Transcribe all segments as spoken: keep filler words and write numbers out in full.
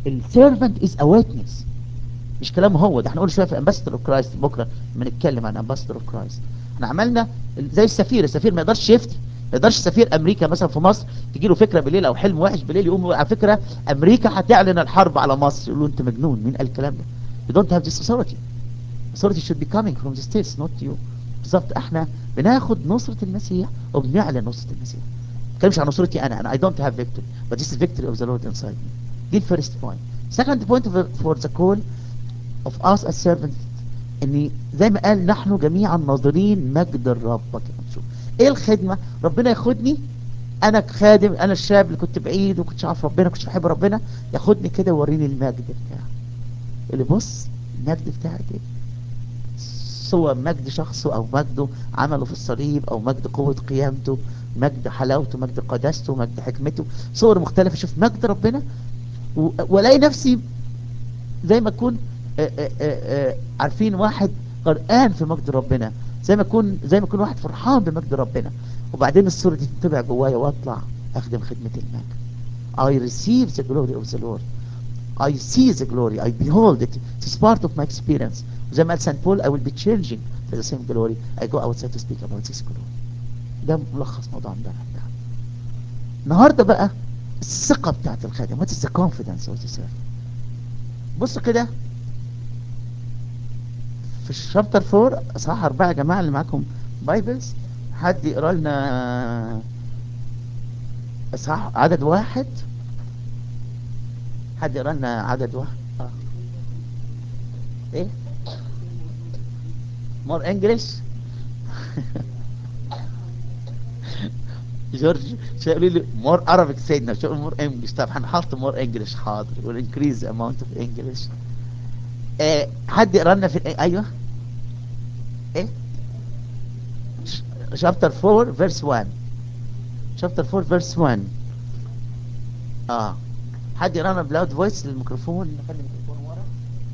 السيرفنت از ا ويتنس، مش كلام هو ده. احنا قلنا شويه في امباسادور اوف كرايست بكره لما نتكلم عن امباسادور اوف كرايست. احنا عملنا زي السفير، السفير ما يقدرش يفتي، ما يقدرش سفير امريكا مثلا في مصر تجي له فكره بالليل او حلم وحش بالليل يقوم على فكره امريكا هتعلن الحرب على مصر، يقول له انت مجنون، مين قال الكلام ده؟ you don't have this authority. authority should be coming from the states not you. بالظبط، احنا بناخد نصرة المسيح وبنعلن نصرة المسيح. ما بتكلمش عن نصرتي انا، انا I don't have victory but this is victory of the Lord inside me. دي الفيرست بوينت. second point for the call of us as servants، ان زي ما قال نحن جميعا ناظرين مجد الرب. كده نشوف ايه الخدمة. ربنا ياخدني انا خادم، انا الشاب اللي كنت بعيد وكنتش عارف ربنا، كنتش بحب ربنا، ياخدني كده ويوريني المجد بتاعه. اللي بص المجد بتاعك ايه، سواء مجد شخصه او مجده عمله في الصليب او مجد قوة قيامته، مجد حلاوته، مجد قداسته، مجد حكمته، صور مختلفة. شوف مجد ربنا و- والاقي نفسي زي ما اكون آه، آه، آه، آه، عارفين واحد غرقان في مجد ربنا، زي ما اكون زي ما اكون واحد فرحان بمجد ربنا. وبعدين الصورة دي تنطبع جوايا واطلع اخدم خدمة المجد. I receive the glory of the Lord. I see the glory. I behold it. It's part of my experience. زي ما قال سان بول I will be changing to the same glory. I go outside to speak about this glory. ده ملخص موضوع امبارح بتاعنا. النهارده بقى الثقة بتاعت الخادم. What is the confidence of the servant؟ بص كده في الشابتر أربعة اصحاح أربعة يا جماعة اللي معاكم بايبلز، حد يقرا لنا اصحاح عدد واحد. حد يقرا لنا عدد واحد. اه ايه مور انجلش. جورج شو يقولوا لي مور عربي سيدنا، شو مور انجلش؟ طب هنحط مور انجلش حاضر، والانكريز اماونت اوف انجلش. حد يقرا لنا في الإيه؟ ايوه ايه شابتر أربعة فيرس واحد. شابتر أربعة فيرس واحد. اه حد يقرا لنا بلاود فويس للميكروفون، نخلي الميكروفون ورا.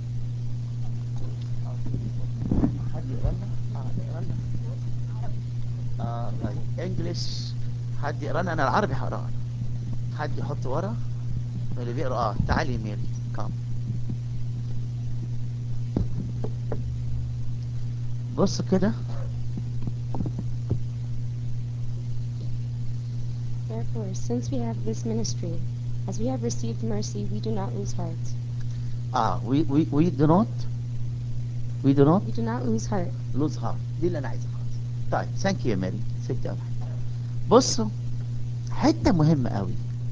حد يقرا لنا اه يقرا لنا اه طيب انجلش. حد يقرا لنا، انا العربي هقراه، حد يحط ورا اللي بيقرا. اه تعالي ميري كام. بص كده. Therefore, since we have this ministry, as we have received mercy, we do not lose heart. اه we we we do not we do not We do not lose heart. lose heart. دي اللي انا عايزها خالص. طيب ثانك يو يا ماري، سبت قوي. بصوا حته مهمه قوي.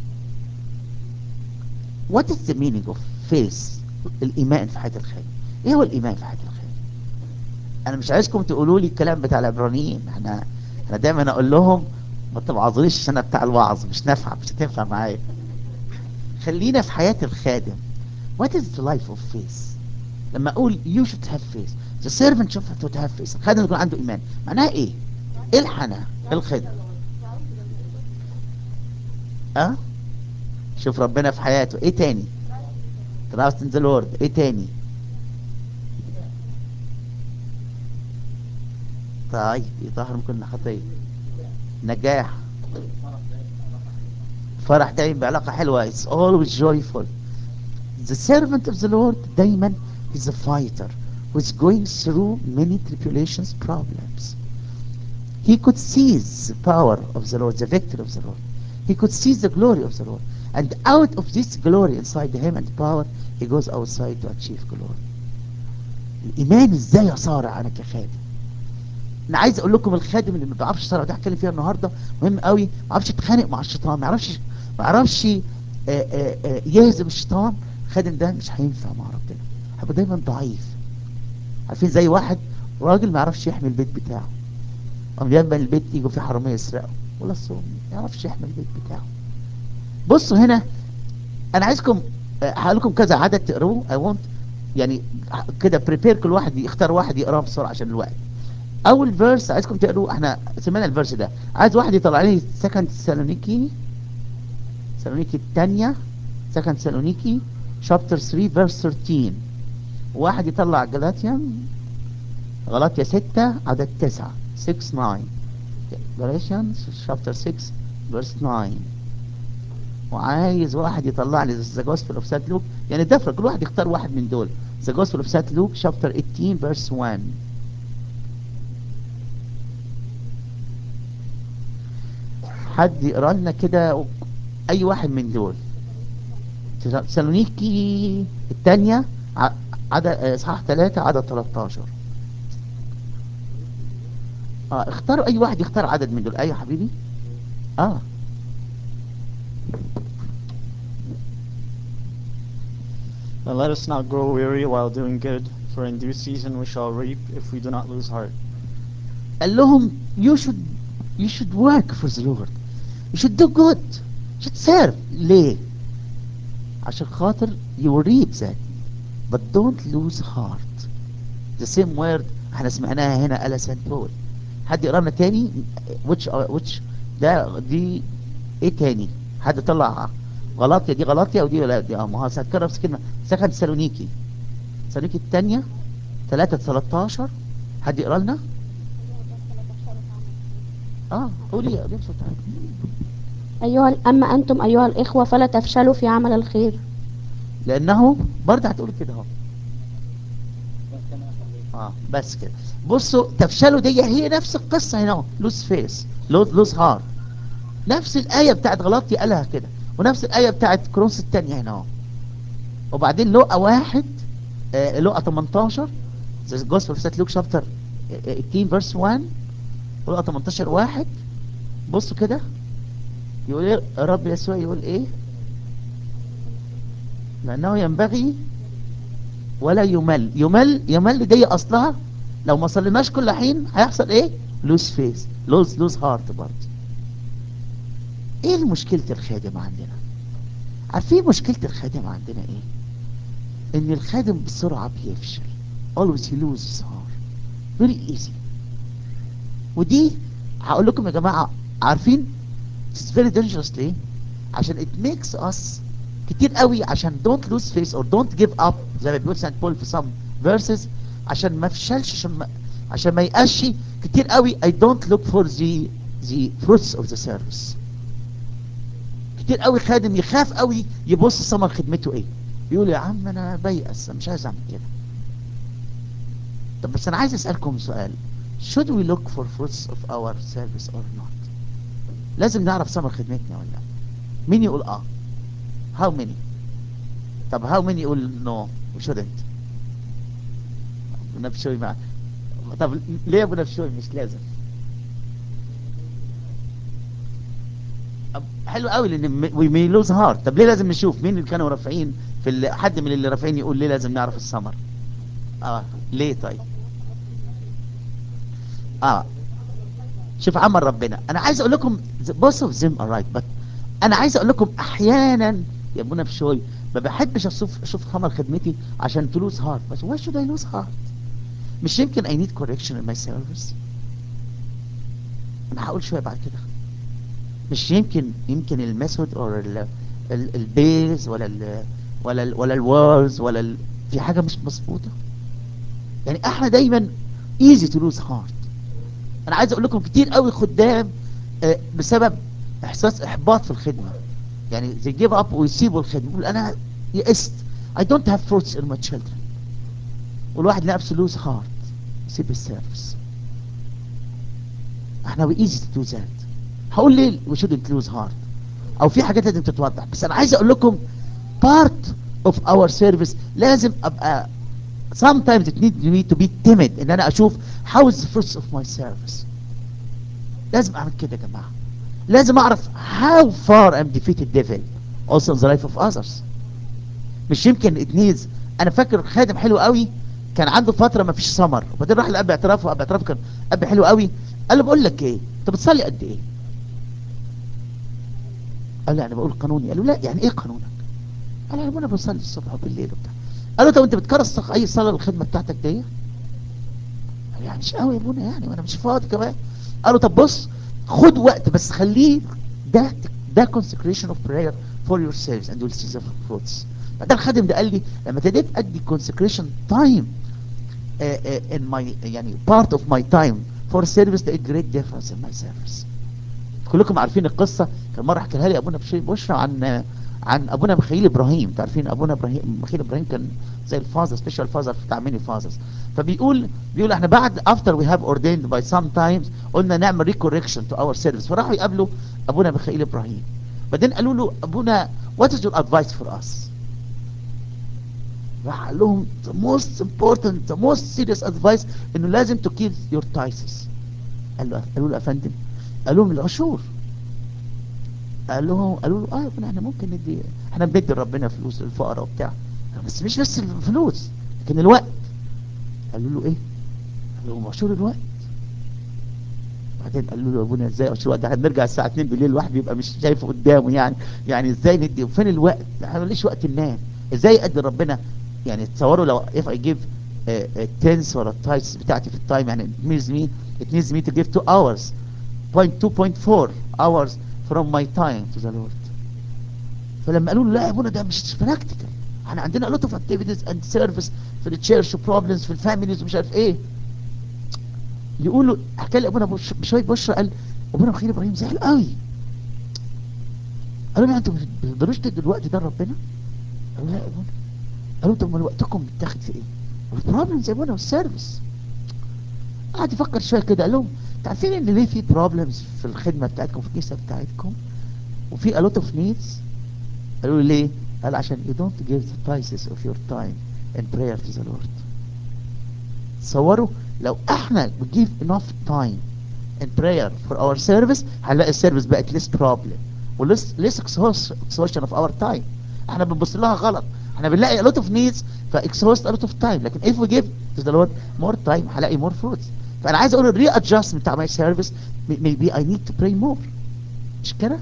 what is the meaning of faith؟ الايمان في حياه الخير. ايه هو الايمان في حياه الخير؟ انا مش عايزكم تقولوا لي الكلام بتاع العبرانيين. احنا انا دايما اقول لهم ما توعظونيش عشان انا بتاع الوعظ، مش نافعه، مش هتنفع معايا. خلينا في حياه الخادم. what is the life of faith؟ لما اقول you should have faith، the servant should have faith، الخادم يكون عنده ايمان، معناها ايه؟ ايه الحنا الخدمه؟ اه شوف ربنا في حياته. ايه تاني؟ trust in the Lord. ايه تاني؟ طيب يطهر من كل خطيه. نجاح. فرح دايم بعلاقه حلوه. it's always joyful. the servant of the Lord دايما is a fighter who is going through many tribulations, problems. He could seize the power of the Lord, the victory of the Lord. He could seize the glory of the Lord. And out of this glory inside him and power, he goes outside to achieve glory. الإيمان إزاي أصارع أنا كخادم؟ أنا عايز أقول لكم الخادم اللي ما بيعرفش يصارع، ده هتكلم فيها النهاردة، مهم قوي. ما بيعرفش يتخانق مع الشيطان، ما يعرفش ما يعرفش آه، آه، آه، يهزم الشيطان. الخادم ده مش هينفع مع ربنا، هيبقى دايما ضعيف. عارفين زي واحد راجل ما يعرفش يحمي البيت بتاعه، قام جنب البيت يجوا فيه حراميه يسرقوا، ولا الصوم ما يعرفش يحمي البيت بتاعه. بصوا هنا انا عايزكم آه، هقول لكم كذا عدد تقروه. اي وونت يعني كده بريبير، كل واحد يختار واحد يقراه بسرعه عشان الوقت. اول فيرس عايزكم تقروا، احنا سمعنا الفيرس ده، عايز واحد يطلع لي سكند سالونيكي، سالونيكي الثانيه، سكند سالونيكي شابتر ثلاثة فيرس ثلاثة عشر. واحد يطلع جلاتيان، غلطية ستة عدد تسعة، ستة تسعة. Galatians chapter six verse nine. وعايز واحد يطلع لي ذا جوسبل اوف سانت لوك، يعني دفر كل واحد يختار واحد من دول. ذا جوسبل اوف سانت لوك شابتر ثمانية عشر فيرس واحد. حد يقرا لنا كده اي واحد من دول. تسالونيكي الثانيه عدد اصحاح ثلاثة عدد ثلاثة عشر. اه اختاروا اي واحد يختار عدد من دول. اي يا حبيبي. اه And let us not grow weary while doing good, for in due season we shall reap if we do not lose heart. قال لهم you should you should work for the Lord, you should do good, you should serve. ليه؟ عشان خاطر you will reap that, but don't lose heart. the same word احنا سمعناها هنا قالها سانت بول. حد يقرا لنا تاني which which ده دي ايه تاني؟ حد طلع غلطية دي غلطية ودي ولا دي؟ اه ما هو هتكرر نفس الكلمة. سكن سالونيكي سالونيكي الثانية ثلاثة ثلاثة عشر. حد يقرا لنا؟ اه قولي قولي بصوت عالي. أيها أما أنتم أيها الإخوة فلا تفشلوا في عمل الخير. لانه برضه هتقول كده اهو. اه بس كده. بصوا تفشلوا دي هي نفس القصه هنا اهو. لوز فيس لوز لوز هار. نفس الايه بتاعت غلطي قالها كده، ونفس الايه بتاعت كرونس الثانيه هنا اهو. وبعدين لقى واحد آه لقى تمنتاشر زي جوسبل سات لوك شابتر ثمانية فيرس واحد. ولقى تمنتاشر واحد. بصوا كده يقول ايه الرب يسوع؟ يقول ايه؟ لانه ينبغي ولا يمل. يمل يمل دي اصلها لو ما صليناش كل حين هيحصل ايه؟ لوز فيس لوز لوز هارت برضه. ايه مشكلة الخادم عندنا؟ عارفين مشكلة الخادم عندنا ايه؟ ان الخادم بسرعة بيفشل. always he loses heart very easy. ودي هقول لكم يا جماعة عارفين it's very dangerous ليه؟ عشان it makes us كتير قوي عشان don't lose face or don't give up زي ما بيقول سانت بول في some verses. عشان ما فشلش، عشان ما عشان ما يقاش كتير قوي. I don't look for the the fruits of the service. كتير قوي خادم يخاف قوي يبص ثمر خدمته ايه. يقول يا عم انا بيأس مش عايز اعمل كده. طب بس انا عايز اسألكم سؤال. should we look for fruits of our service or not؟ لازم نعرف ثمر خدمتنا ولا لا؟ مين يقول اه؟ how many؟ طب how many يقول no we shouldn't؟ ابو نفسوي مع طب ليه ابو نفسوي مش لازم؟ حلو قوي لان we may lose heart. طب ليه لازم نشوف مين اللي كانوا رافعين في اللي حد من اللي رافعين يقول ليه لازم نعرف الثمر؟ اه ليه طيب؟ اه شوف عمل ربنا. انا عايز اقول لكم both of them are right but انا عايز اقول لكم احيانا يا ابونا بشوي ما بحبش اشوف اشوف ثمر خدمتي عشان تلوز هارت. بس why should I lose heart؟ مش يمكن I need correction in my service؟ انا هقول شويه بعد كده. مش يمكن يمكن الميثود او البيز ولا ال ولا ال ولا الورز ولا ال في حاجه مش مظبوطه. يعني احنا دايما easy to lose heart. انا عايز اقول لكم كتير قوي خدام آه، بسبب احساس احباط في الخدمه. يعني they give up ويسيبوا الخدمه. يقول انا يئست I don't have fruits in my children. والواحد نفسه lose heart يسيب السيرفس. احنا we easy to do that. هقول ليه we shouldn't lose heart او في حاجات لازم تتوضح. بس انا عايز اقول لكم part of our service لازم ابقى sometimes it needs me to be timid ان انا اشوف how is the fruits of my service. لازم اعمل كده يا جماعه. لازم اعرف how far I'm defeated devil also in the life of others. مش يمكن it needs. انا فاكر خادم حلو قوي كان عنده فتره ما فيش سمر وبعدين راح لاب اعتراف واب اعتراف كان اب حلو قوي. قال له بقول لك ايه انت بتصلي قد ايه؟ قال له انا بقول قانوني. قال له لا يعني ايه قانونك؟ قال له انا بصلي الصبح وبالليل وبتاع. قال له طب انت بتكرس اي صلاه للخدمه بتاعتك دي؟ قال له يعني مش قوي يا ابونا يعني وانا مش فاضي كمان. قال له طب بص خد وقت بس خليه ده ده consecration of prayer for yourselves and you'll see the fruits. بعدين الخادم ده قال لي لما ابتديت ادي consecration time uh, uh, in my يعني part of my time for service, a great difference in my service. كلكم عارفين القصة. كان مرة حكيها لي ابونا بشي- بشرى عن عن ابونا مخيل ابراهيم. تعرفين ابونا ابراهيم مخيل ابراهيم كان زي الفازر سبيشال فازر بتاع ميني فازرز. فبيقول بيقول احنا بعد after we have ordained by sometimes قلنا نعمل recorrection to our service. فراحوا يقابلوا ابونا مخيل ابراهيم. بعدين قالوا له ابونا what is your advice for us؟ راح قال لهم the most important the most serious advice انه لازم to keep your tithes. قال له قالوا له يا فندم؟ قال لهم العشور. قال لهم قالوا له اه يا ابني احنا ممكن ندي احنا بندي لربنا فلوس للفقراء وبتاع بس مش بس الفلوس لكن الوقت. قالوا له ايه؟ قال لهم عشور الوقت. بعدين قالوا له يا ابونا ازاي عشور الوقت؟ احنا بنرجع الساعه اتنين بالليل الواحد بيبقى مش شايفه قدامه يعني يعني ازاي ندي فين الوقت؟ احنا ماليش وقت ننام. ازاي ادي ربنا؟ يعني تصوروا لو if I give التنس ولا التايتس بتاعتي في التايم يعني it needs me it needs me to give two hours point two point four hours from my time to the Lord. فلما قالوا له لا يا ابونا ده مش براكتيكال احنا عندنا a lot of activities and service في التشيرش وبروبلمز في الفاميليز ومش عارف ايه. يقولوا حكى لي ابونا بش- بشويه بشرى قال ابونا مخيل ابراهيم زعل قوي. قالوا له انتوا ما بتقدروش تدوا الوقت ده لربنا؟ قالوا لا يا ابونا. قالوا طب امال وقتكم بيتاخد في ايه؟ البروبلمز يا ابونا والسيرفيس. قعد يفكر شويه كده قال لهم تعرفين ان ليه في بروبلمز في الخدمه بتاعتكم في الكنيسه بتاعتكم وفي a lot of needs؟ قالوا له ليه؟ قال عشان you don't give the prices of your time in prayer to the Lord. تصوروا لو احنا we give enough time in prayer for our service هنلاقي السيرفيس بقت less problem و less less exhaustion of our time. احنا بنبص لها غلط. احنا بنلاقي a lot of needs ف exhaust a lot of time لكن if we give to the Lord more time هلاقي more fruits. فانا عايز اقول ال readjustment بتاع my service maybe I need to pray more. مش كده؟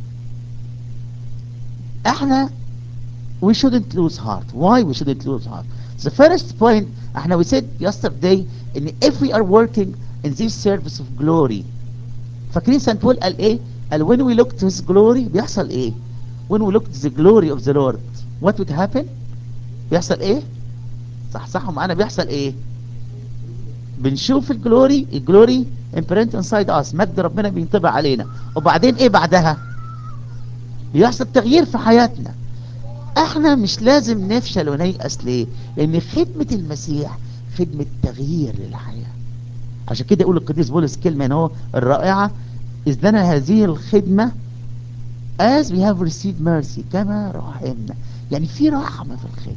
احنا we shouldn't lose heart. Why we shouldn't lose heart? The first point احنا we said yesterday ان if we are working in this service of glory فاكرين سانت بول قال ايه؟ قال when we look to his glory بيحصل ايه؟ when we look to the glory of the Lord what would happen؟ بيحصل ايه؟ صح صحوا معانا بيحصل ايه؟ بنشوف الجلوري الجلوري imprint inside us مجد ربنا بينطبع علينا وبعدين ايه بعدها؟ بيحصل تغيير في حياتنا. احنا مش لازم نفشل ونيأس ليه؟ لان خدمة المسيح خدمة تغيير للحياة. عشان كده يقول القديس بولس كلمة هنا الرائعة إذ لنا هذه الخدمة as we have received mercy كما رحمنا. يعني في رحمة في الخدمة.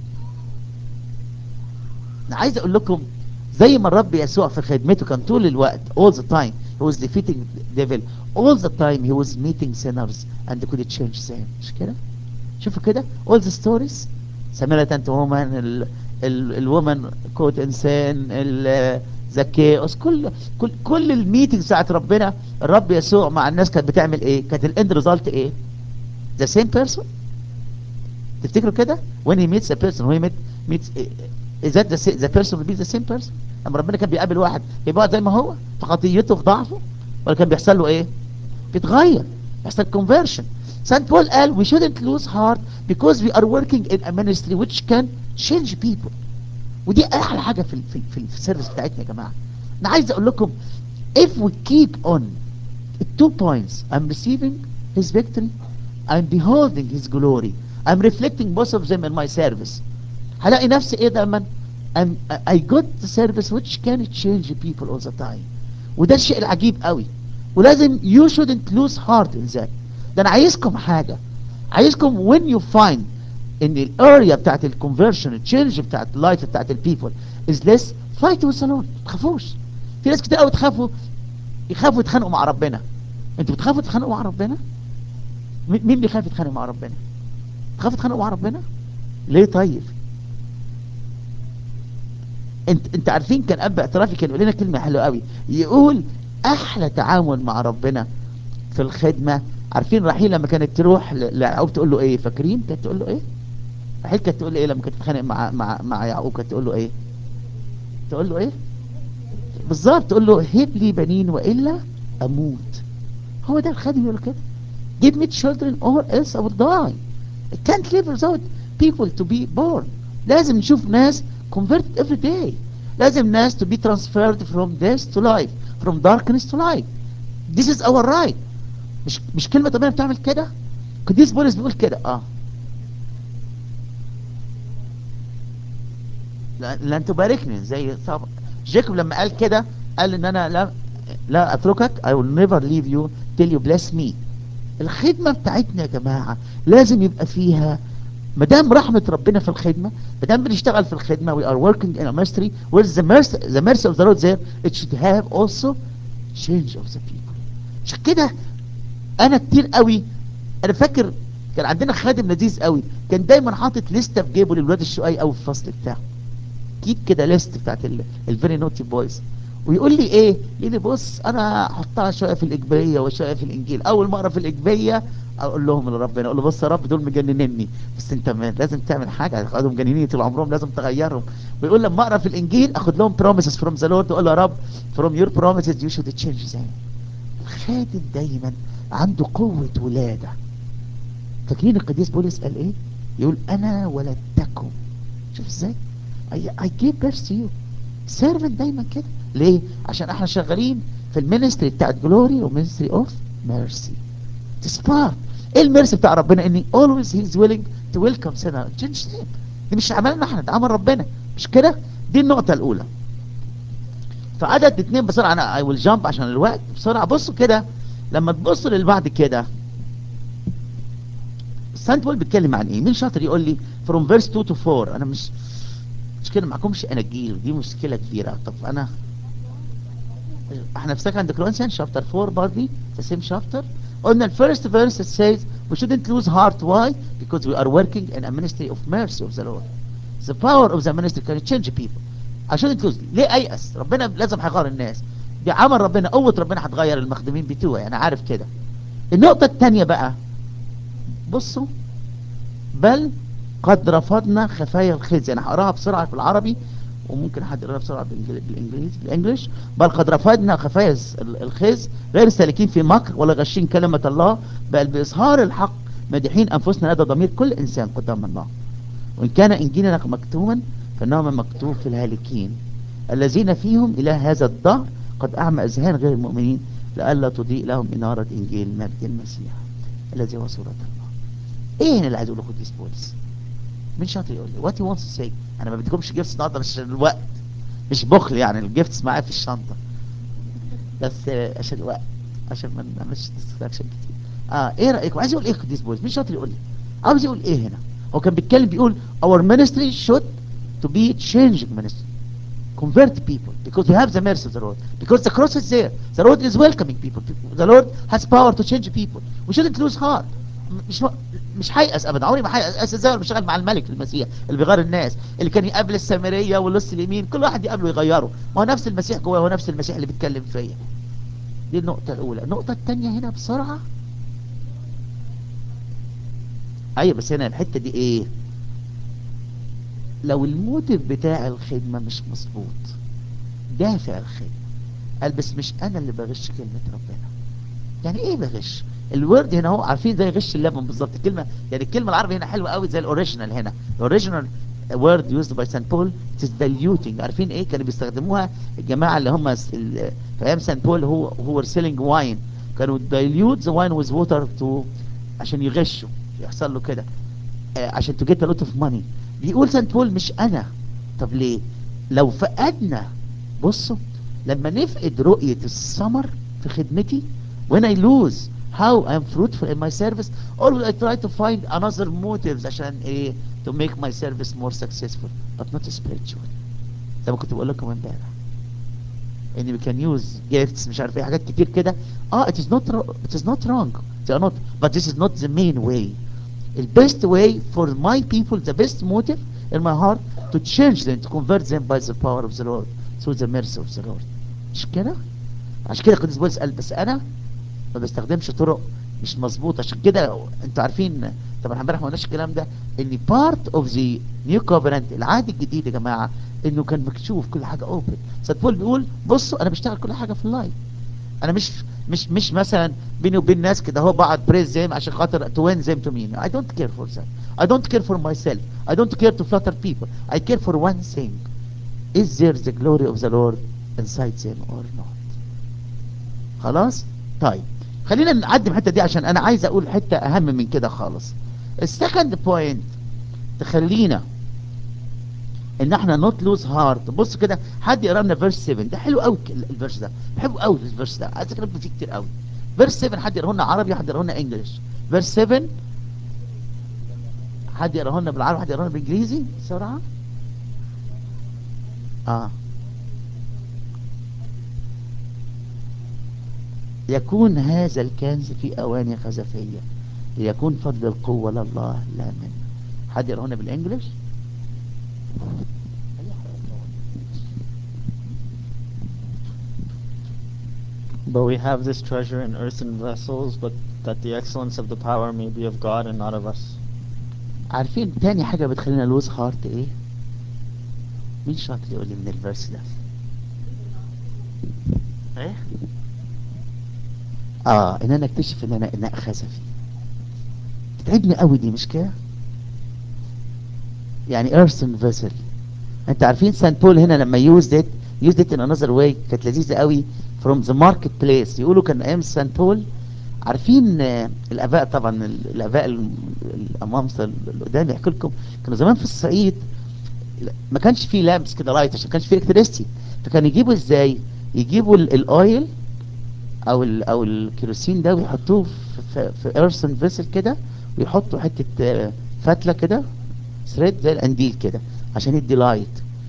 أنا عايز أقول لكم زي ما الرب يسوع في خدمته كان طول الوقت all the time he was defeating the devil all the time he was meeting sinners and could change them. مش كده؟ شوفوا كده all the stories Samaritan woman ال ال الwoman كوت إنسان الزكاوس كل كل كل الميتنجز بتاعت ربنا الرب يسوع مع الناس كانت بتعمل ايه؟ كانت الاند ريزلت ايه؟ the same person. تفتكروا كده when he meets a person when he meet, meets is that the, the person will be the same person؟ لما ربنا كان بيقابل واحد يبقى زي ما هو في خطيته في ضعفه ولا كان بيحصل له ايه؟ بيتغير يحصل conversion. سانت بول قال we shouldn't lose heart because we are working in a ministry which can change people. ودي احلى حاجه في في في, في السيرفيس بتاعتنا يا جماعه. انا عايز اقول لكم if we keep on two points I'm receiving his victory I'm beholding his glory I'm reflecting both of them in my service هلاقي نفسي ايه دايما I'm, I got the service which can change people all the time. وده الشيء العجيب قوي ولازم you shouldn't lose heart in that. ده انا عايزكم حاجة عايزكم when you find ان الاريا بتاعت الكونفرشن التشينج بتاعت اللايف بتاعت البيبل is less fight with the Lord. ما تخافوش. في ناس كتير قوي تخافوا يخافوا يتخانقوا مع ربنا. انتوا بتخافوا تتخانقوا مع ربنا؟ مين بيخاف يتخانق مع ربنا؟ تخافوا تتخانقوا مع ربنا؟ ليه طيب؟ انت انت عارفين كان اب اعترافي كان يقول لنا كلمه حلوه قوي يقول احلى تعامل مع ربنا في الخدمه. عارفين رحيل لما كانت تروح ليعقوب تقول له ايه؟ فاكرين كانت تقول له ايه؟ رحيل كانت تقول له ايه لما كانت تتخانق مع مع مع يعقوب؟ كانت تقول له ايه؟ تقول له ايه بالظبط؟ تقول له هب لي بنين والا اموت. هو ده الخادم يقول كده give me children or else I will die. I can't live without people to be born. لازم نشوف ناس converted every day. لازم ناس to be transferred from death to life from darkness to light. This is our right. مش مش كلمة ربنا بتعمل كده. قديس بولس بيقول كده اه لا- لن تباركني زي طبعا جاكوب لما قال كده، قال ان انا لا لا اتركك I will never leave you till you bless me. الخدمة بتاعتنا يا جماعة لازم يبقى فيها، مدام رحمة ربنا في الخدمة، مدام بنشتغل في الخدمة we are working in a ministry where the mercy, the mercy of the Lord there, it should have also change of the people. عشان كده انا كتير قوي، انا فاكر كان عندنا خادم لذيذ قوي، كان دايما حاطط لستة في جيبه للولاد الشقاي قوي في الفصل بتاعه، كيب كده ليست بتاعت الفيري نوتي بويز، ويقول لي ايه، يقول لي بص انا احطها شويه في الاجباريه وشويه في الانجيل، اول ما اقرا في الاجباريه اقول لهم لربنا، اقول له بص يا رب دول مجننني، بس انت ما- لازم تعمل حاجه، هتقعدوا مجننين طول عمرهم لازم تغيرهم. ويقول لما اقرا في الانجيل اخد لهم promises from the Lord، اقول له يا رب from your promises you should change them. الخادم دايما عنده قوه ولاده. فاكرين القديس بولس قال ايه؟ يقول انا ولدتكم. شوف ازاي I, I gave birth to you. سيرفنت دايما كده. ليه؟ عشان احنا شغالين في المينستري بتاعت جلوري ومينستري اوف ميرسي. تسبار ايه الميرسي بتاع ربنا؟ اني always he is willing to welcome sinner and change them. دي مش عملنا احنا، ده عمل ربنا، مش كده؟ دي النقطة الأولى. فعدد اتنين بسرعة، انا I will jump عشان الوقت بسرعة. بصوا كده لما تبصوا للبعض كده، سانت بول بيتكلم عن ايه؟ مين شاطر يقول لي from verse two to four؟ انا مش مش كده معكمش اناجيل، دي مشكلة كبيرة. طب انا احنا في second Corinthians chapter four برضه the same chapter. قلنا the first verse it says we shouldn't lose heart. Why? Because we are working in a ministry of mercy of the Lord. The power of the ministry can change people. I shouldn't lose. ليه ايأس؟ ربنا لازم هيغير الناس، بعمل ربنا، قوة ربنا هتغير المخدومين بتوعي، انا عارف كده. النقطة التانية بقى، بصوا، بل قد رفضنا خفايا الخزي. انا هقراها بسرعة في العربي وممكن حد يقراها بسرعة بالانجليزي بالانجليش. بل قد رفضنا خفايا الخزي غير سالكين في مكر ولا غشين كلمة الله، بل بإظهار الحق مادحين أنفسنا لدى ضمير كل إنسان قدام الله. وإن كان إنجيلنا مكتوما فإنه مكتوب في الهالكين الذين فيهم إلى هذا الدهر قد أعمى أذهان غير المؤمنين لئلا تضيء لهم إنارة إنجيل مجد المسيح الذي هو صورة الله. إيه هنا اللي عايز أقوله قديس بولس؟ مين شاطر يقول لي وات يو وانتس تو سي؟ انا ما بديكمش جيفتس النهارده عشان الوقت، مش بخل يعني، الجيفتس معايا في الشنطه بس آه، عشان الوقت، عشان ما نعملش ديستراكشن كتير. اه ايه رايكم؟ عايز يقول ايه قديس بولس؟ مين شاطر يقول لي عاوز يقول ايه هنا؟ هو كان بيتكلم بيقول our ministry should to be changing ministry, convert people because we have the mercy of the Lord, because the cross is there, the Lord is welcoming people, the Lord has power to change people. We shouldn't lose heart. مش مش هيأس ابدا، عمري ما هيأس. ازاي؟ بشتغل مع الملك المسيح اللي بيغير الناس، اللي كان يقابل السامريه واللص اليمين، كل واحد يقابله يغيره، ما هو نفس المسيح جواه، هو نفس المسيح اللي بيتكلم فيا. دي النقطه الاولى. النقطه الثانيه هنا بسرعه، ايوه بس هنا الحته دي ايه؟ لو الموتيف بتاع الخدمه مش مظبوط، دافع الخدمه، قال بس مش انا اللي بغش كلمه ربنا. يعني ايه بغش؟ الورد هنا هو عارفين زي غش اللبن بالظبط الكلمه، يعني الكلمه العربي هنا حلوه قوي زي الاوريجينال. هنا الاوريجينال word used by Saint Paul it is diluting. عارفين ايه كانوا بيستخدموها الجماعه اللي هم في ايام سانت بول؟ هو هو selling wine، كانوا dilute the wine with water to عشان يغشوا، يحصل له كده آه عشان to get a lot of money. بيقول سانت بول مش انا. طب ليه؟ لو فقدنا، بصوا، لما نفقد رؤيه الثمر في خدمتي، when I lose how I am fruitful in my service, always I try to find another motives عشان ايه؟ to make my service more successful but not spiritual. زي ما كنت بقول لكم امبارح ان we can use gifts مش عارف ايه حاجات كتير كده. اه it is not it is not wrong, they are not, but this is not the main way. The best way for my people, the best motive in my heart to change them, to convert them by the power of the Lord through the mercy of the Lord. مش كده؟ عشان كده القديس بولس قال بس انا ما بستخدمش طرق مش مظبوطه. عشان كده انتوا عارفين، طبعا امبارح ما قلناش الكلام ده، ان بارت اوف ذا نيو كوفننت العهد الجديد يا جماعه انه كان مكشوف كل حاجه اوبن. سيد بول بيقول بصوا انا بشتغل كل حاجه في اللايف، انا مش مش مش مثلا بيني وبين ناس كده اهو بقعد بريز زيم عشان خاطر تو وين زيم تو مين. I don't care for that, I don't care for myself, I don't care to flatter people, I care for one thing: is there the glory of the Lord inside them or not. خلاص؟ طيب خلينا نعدي الحته دي عشان انا عايز اقول حته اهم من كده خالص. السكند بوينت تخلينا ان احنا نوت لوز هارت. بص كده، حد يقرا لنا فيرس سبعة، ده حلو قوي الفيرس ده، بحبه قوي الفيرس ده، عايز اكلم فيه كتير قوي. فيرس سبعة حد يقرا لنا عربي وحد يقرا لنا انجلش. فيرس سبعة حد يقرا لنا بالعربي حد يقرا لنا بالانجليزي بسرعه. اه يكون هذا الكنز في اواني خزفيه ليكون فضل القوه لله لا منه. حد يقرا لنا بالانجلش. But we have this treasure in earthen vessels, but that the excellence of the power may be of God and not of us. عارفين تاني حاجه بتخلينا لوز هارت ايه؟ مين شاطر يقول لي من الفيرس ده؟ ايه؟ اه ان انا اكتشف ان انا اناء خزفي. تتعبني قوي دي، مش كده؟ يعني ايرثن فيسل. انت عارفين سان بول هنا لما يوزد ات يوزد ات ان انذر واي كانت لذيذه قوي. فروم ذا ماركت بليس يقولوا كان ايام سان بول. عارفين آه الاباء طبعا ال- الاباء ال- الامامسه القدام يحكوا لكم كانوا زمان في الصعيد ما كانش فيه لامبس كده لايت عشان ما كانش فيه الكتريستي. فكانوا يجيبوا ازاي؟ يجيبوا ال- الاويل او ال او الكيروسين ده ويحطوه في في, في ايرثن فيسل كده، ويحطوا حته آه، فتله كده ثريد زي القنديل كده عشان يدي لايت.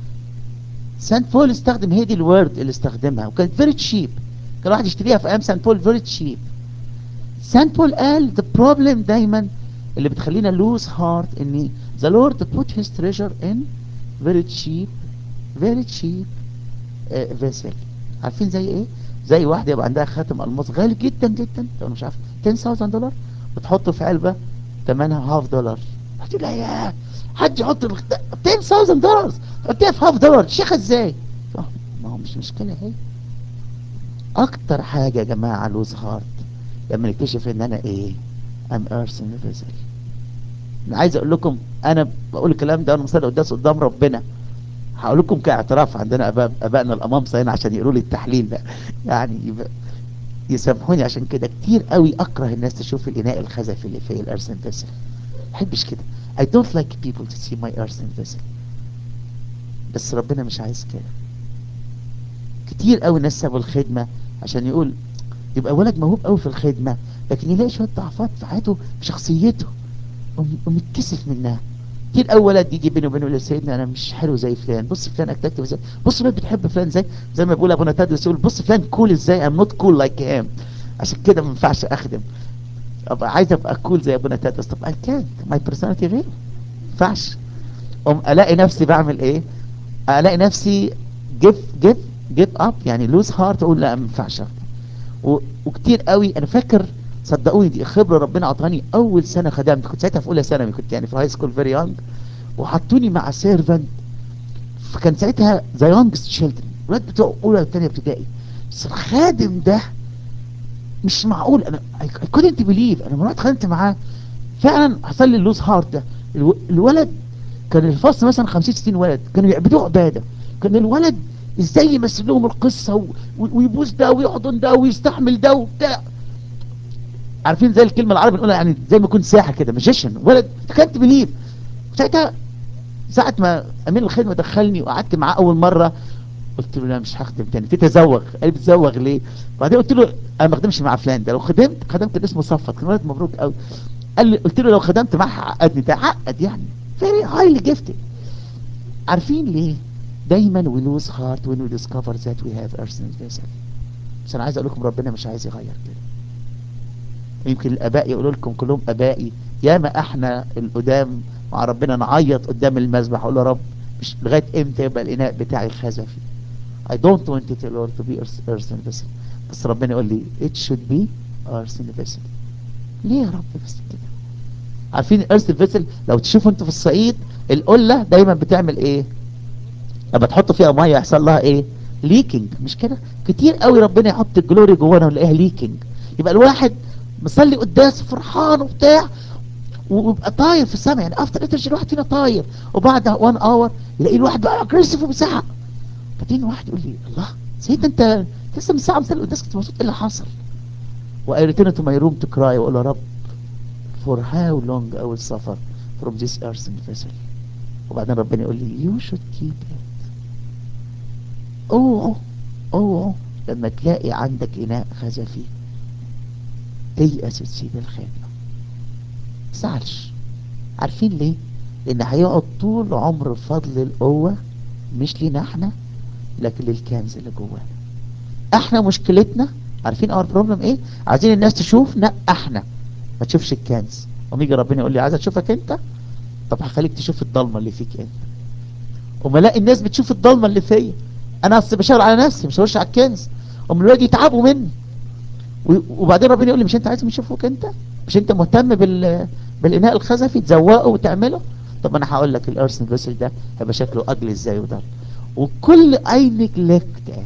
سانت بول استخدم هي دي الورد اللي استخدمها وكانت فيري تشيب. كان واحد يشتريها في ايام سانت بول فيري تشيب. سانت بول قال the problem دايما اللي بتخلينا lose heart ان the Lord put his treasure in very cheap very cheap uh, vessel. عارفين زي ايه؟ زي واحده يبقى عندها خاتم الماس غالي جدا جدا لو مش عارف عشرة آلاف دولار وتحطه في علبه ثمنها هاف دولار. هتقول لها يا حد يحط الخ- عشرة آلاف دولار تحطيها في هاف دولار شيخه ازاي؟ ما هو مش مشكله اهي. اكتر حاجه يا جماعه لوز هارت لما نكتشف ان انا ايه ام ارسن فيزل. انا عايز اقول لكم انا بقول الكلام ده وانا مصلي قداس قدام ربنا. هقول لكم كاعتراف عندنا اباء ابائنا الامامسه هنا عشان يقولوا لي التحليل ده يعني يبقى يسامحوني. عشان كده كتير قوي اكره الناس تشوف الاناء الخزفي اللي فيه الارسن فيزل. ما بحبش كده. I don't like people to see my earthen vessel. بس ربنا مش عايز كده. كتير قوي ناس سابوا الخدمه عشان يقول يبقى ولد موهوب قوي في الخدمه لكن يلاقي شويه ضعفات في حياته في شخصيته وم- ومتكسف منها. كتير قوي ولد يجي بينه وبينه يقول يا سيدنا انا مش حلو زي فلان. بص فلان اكتكتف ازاي. بص فلان بتحب فلان ازاي. زي ما بيقول ابونا تادرس يقول بص فلان كول ازاي. I'm not cool like him. عشان كده ما ينفعش اخدم. ابقى عايز ابقى كول زي ابونا تادرس. طب I can't. my personality غير. ما ينفعش. أم الاقي نفسي بعمل ايه؟ الاقي نفسي جيف جيف جيف اب يعني لوز هارت اقول لا ما ينفعش أخدم. و... وكتير قوي انا فاكر صدقوني دي خبره ربنا عطاني. اول سنه خدمت كنت ساعتها في اولى ثانوي كنت يعني في هاي سكول فيري يونج وحطوني مع سيرفنت. فكان ساعتها ذا يونجست تشيلدرن ولاد بتوع اولى وثانيه ابتدائي. بس الخادم ده مش معقول. انا I couldn't believe انا لما رحت خدمت معاه فعلا حصل لي اللوز هارت ده. الو... الولد كان الفصل مثلا خمسين ستين ولد كانوا يعبدوه عباده. كان الولد ازاي يمثل لهم القصه و... و... ويبوس ده ويحضن ده ويستحمل ده وبتاع. عارفين زي الكلمه العربي نقولها يعني زي ما يكون ساحر كده ماجيشن ولد. كانت بليف ساعتها ساعه ما امين الخدمه دخلني وقعدت معاه اول مره قلت له لا مش هخدم تاني. تتزوغ قال لي بتزوغ ليه؟ بعدين قلت له انا ما اخدمش مع فلان ده. لو خدمت خدمت كان اسمه صفت كان ولد مبروك قوي. قال لي قلت له لو خدمت معاه عقدني. ده عقد يعني very highly gifted. عارفين ليه؟ دايما we lose heart when we discover that we have earthen vessel. بس انا عايز اقول لكم ربنا مش عايز يغير كده. يمكن الاباء يقولوا لكم كلهم ابائي ياما احنا القدام مع ربنا نعيط قدام المذبح اقول له يا رب مش لغايه امتى يبقى الاناء بتاعي خزفي. I don't want it Lord to be earth- earthen vessel. بس ربنا يقول لي it should be earthen vessel. ليه يا رب بس كده؟ عارفين earthen vessel لو تشوفوا انتوا في الصعيد القله دايما بتعمل ايه؟ لما تحط فيها ميه يحصل لها ايه؟ ليكينج. مش كده؟ كتير قوي ربنا يحط الجلوري جوانا ونلاقيها ليكينج. يبقى الواحد مصلي قداس فرحان وبتاع ويبقى طاير في السماء يعني افتر اترش الواحد فينا طاير وبعد واحد اور يلاقي الواحد بقى اجريسيف وبيزعق. بعدين واحد يقول لي الله سيدنا انت لسه من ساعه مصلي قداس كنت مبسوط. ايه اللي حصل؟ و I return to my room to cry واقول يا رب for how long I will suffer from this earthen vessel. وبعدين ربنا يقول لي you should keep it. اوعوا اوعوا لما تلاقي عندك اناء خزفي تيأس تسيب الخدمة. متزعلش. عارفين ليه؟ لان هيقعد طول عمر بفضل القوة مش لينا احنا لكن للكنز اللي جوانا. احنا مشكلتنا عارفين اور بروبلم ايه؟ عايزين الناس تشوفنا احنا ما تشوفش الكنز. وميجي ربنا يقول لي عايز اشوفك انت، طب هخليك تشوف الضلمه اللي فيك انت. وما الاقي الناس بتشوف الضلمه اللي فيا، انا اصل بشاور على نفسي مش بشاورش على الكنز، هم الولاد يتعبوا مني. وبعدين ربنا يقول لي مش انت عايزهم يشوفوك انت؟ مش انت مهتم بال بالاناء الخزفي تزوقه وتعمله؟ طب انا هقول لك الارسن فيسل ده هيبقى شكله اجل ازاي وده. وكل اي نيجلكت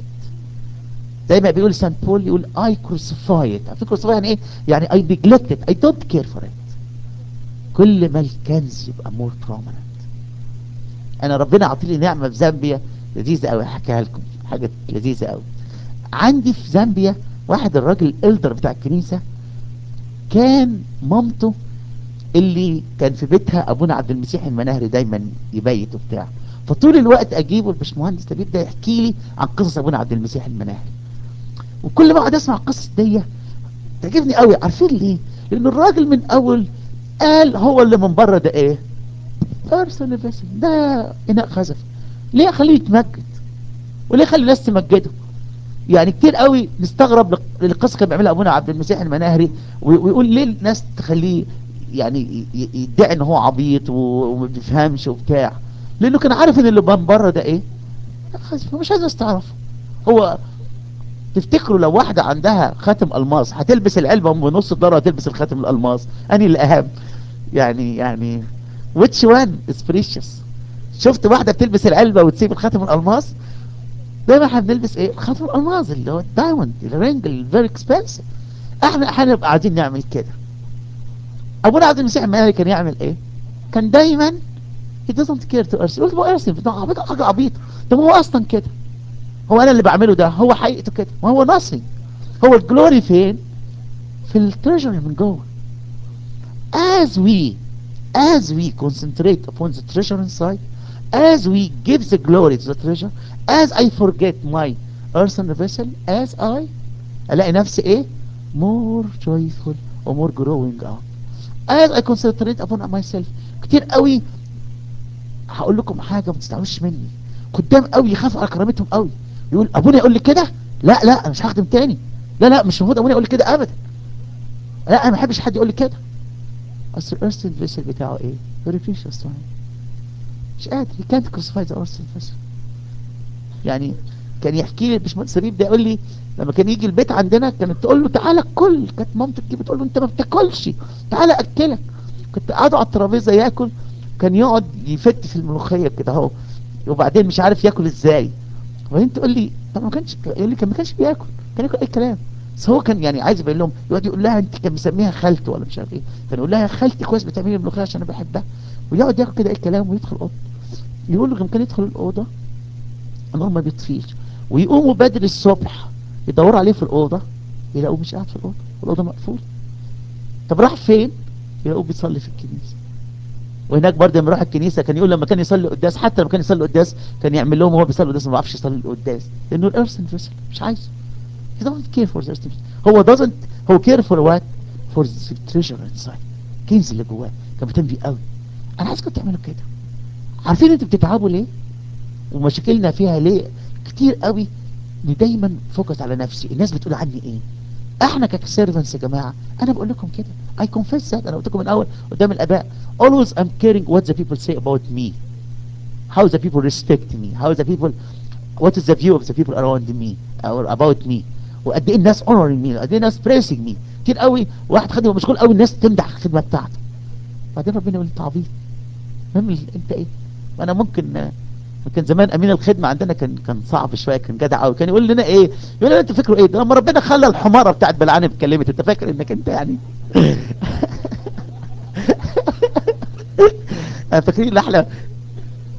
زي ما بيقول سان بول يقول I crucify it. عارفين crucify يعني ايه؟ يعني I neglect it, I don't care for it. كل ما الكنز يبقى more prominent. انا ربنا عطيلي نعمة في زامبيا لذيذة قوي، هحكيها لكم حاجة لذيذة قوي. عندي في زامبيا واحد الراجل الالدر بتاع الكنيسة كان مامته اللي كان في بيتها ابونا عبد المسيح المناهري دايما يبيت وبتاع، فطول الوقت اجيبه الباشمهندس لبيب ده يحكي لي عن قصص ابونا عبد المسيح المناهري، وكل ما اقعد اسمع القصص دي تعجبني قوي. عارفين ليه؟ لان الراجل من اول قال هو اللي من بره ده ايه؟ ارسل فيسل ده اناء خزف. ليه اخليه يتمجد؟ وليه اخلي الناس تمجده؟ يعني كتير قوي نستغرب للقصه كان بيعملها ابونا عبد المسيح المناهري، ويقول ليه الناس تخليه يعني يدعي ان هو عبيط وما بيفهمش وبتاع، لانه كان عارف ان اللي من بره ده ايه؟ خزف. مش عايز استعرفه. هو تفتكروا لو واحدة عندها خاتم الماس هتلبس العلبة بنص الدولار هتلبس الخاتم الالماس؟ اني اللي اهم؟ يعني يعني which one is precious؟ شفت واحدة بتلبس العلبة وتسيب الخاتم الالماس؟ دايما احنا بنلبس ايه؟ خاتم الالماس اللي هو الدايموند الرينج الفيري اكسبنسيف. احنا احنا نبقى عايزين نعمل كده. ابونا عبد المسيح المالكي كان يعمل ايه؟ كان دايما he doesn't care to ارسل. قلت له ارسل ده عبيط، حاجة عبيط. طب هو اصلا كده، هو انا اللي بعمله ده هو حقيقته كده، ما هو نصي. هو الجلوري فين؟ في التريجر من جوه. as we as we concentrate upon the treasure inside, as we give the glory to the treasure, as I forget my earthen vessel, as I الاقي نفسي ايه؟ more joyful or more growing up. as I concentrate upon myself. كتير قوي هقول لكم حاجة ما تستعملوش مني، قدام قوي يخافوا على كرامتهم قوي، يقول ابونا يقول لي كده، لا لا انا مش هخدم تاني، لا لا مش المفروض ابونا يقول لي كده ابدا، لا انا ما بحبش حد يقول لي كده. اصل الارسل فيسل بتاعه ايه؟ very precious to him. مش قادر he can't crucify the اورسل فيسل. يعني كان يحكي لي الباشمهندس سبيب ده يقول لي لما كان يجي البيت عندنا كانت تقول له تعالى كل، كانت مامته تجيب تقول له انت ما بتاكلش تعالى اكلك. كنت قاعد على الترابيزه ياكل، كان يقعد يفت في الملوخيه كده اهو، وبعدين مش عارف ياكل ازاي. وبعدين تقول لي طب ما كانش، يقول لي كان ما كانش بياكل، كان ياكل اي كلام. بس هو كان يعني عايز يبين لهم، يقعد يقول لها انت كان مسميها خالته ولا مش عارف ايه، كان يقول لها يا خالتي كويس بتعملي الملوخيه عشان انا بحبها، ويقعد ياكل كده اي كلام ويدخل اوضه. يقول له كان يدخل الاوضه النور ما بيطفيش، ويقوموا بدري الصبح يدوروا عليه في الاوضه يلاقوه مش قاعد في الاوضه والاوضه مقفوله. طب راح فين؟ يلاقوه بيصلي في الكنيسه. وهناك برضه لما راح الكنيسه كان يقول لما كان يصلي قداس، حتى لما كان يصلي قداس كان يعمل لهم وهو بيصلي قداس ما بيعرفش يصلي القداس لانه الارسن فيسل مش عايزه. he doesn't care for the arson vessel. هو doesn't هو care for what؟ for the treasure inside. الكنز اللي جواه كان بيهتم بيه قوي. انا عايزكم تعملوا كده. عارفين انتوا بتتعبوا ليه ومشاكلنا فيها ليه؟ كتير قوي اني دايما فوكس على نفسي، الناس بتقول عني ايه. احنا كسيرفنتس يا جماعه انا بقول لكم كده I confess that. انا قلت لكم من الاول قدام الاباء always I'm caring what the people say about me, how the people respect me, how the people what is the view of the people around me or about me، وقد ايه الناس honoring me، قد ايه الناس praising me. كتير قوي واحد خدمه مشغول قوي الناس تمدح الخدمه بتاعته، بعدين ربنا يقول انت عبيط، المهم انت ايه. وانا ممكن كان زمان امين الخدمه عندنا كان كان صعب شويه، كان جدع قوي، كان يقول لنا ايه؟ يقول لنا انتوا فاكروا ايه ده لما ربنا خلى الحماره بتاعت بلعان اتكلمت، انت فاكر انك انت يعني فاكرين ان احنا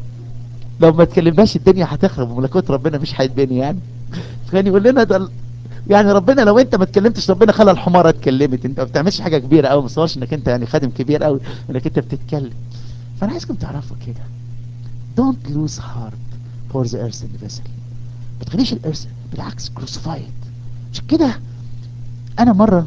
لو ما اتكلمناش الدنيا هتخرب وملكوت ربنا مش هيتبني يعني. كان يقول لنا ده يعني ربنا لو انت ما اتكلمتش ربنا خلى الحمارة اتكلمت. انت ما بتعملش حاجة كبيرة قوي، ما تصورش انك انت يعني خادم كبير قوي انك انت بتتكلم. فانا عايزكم تعرفوا كده don't lose heart for the earthen vessel. ما تخليش الارث، بالعكس crucified. مش كده؟ انا مرة